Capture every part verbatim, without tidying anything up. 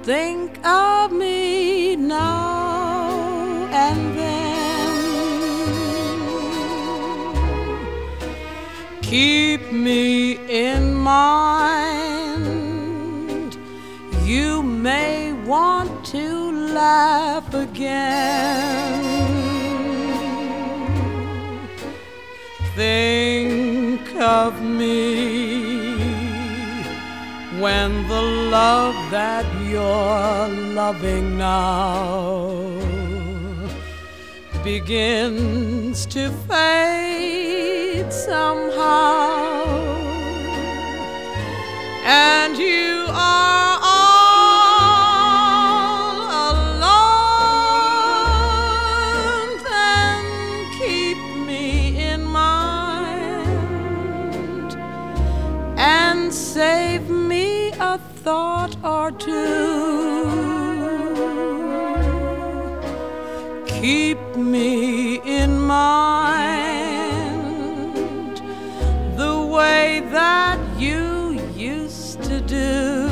Think of me now and then. Keep me in mind. You may want to laugh again. Think of me when the love that you're loving now begins to fade somehow, and you are all alone. Then keep me in mind and save me a thought or two. Keep me in mind the way that you used to do.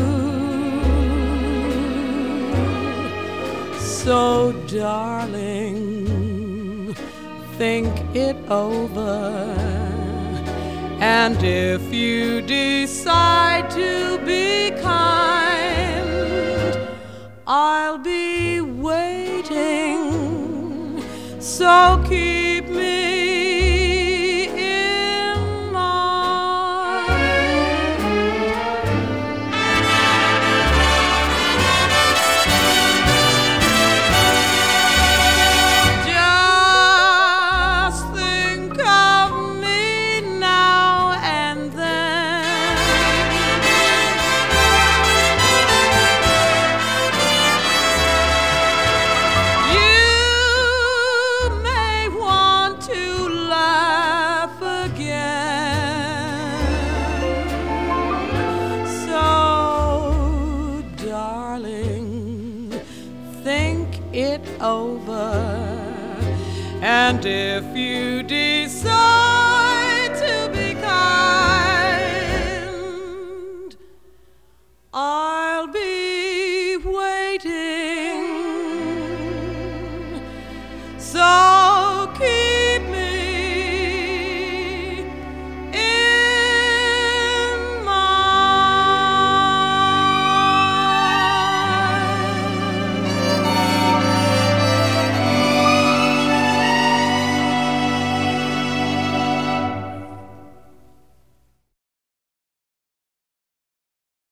So, darling, think it over. And if you decide to be kind, I'll be waiting. So keep me in mind. Just think of me now and then. You may want to laugh again. So, darling, think it over. And if you decide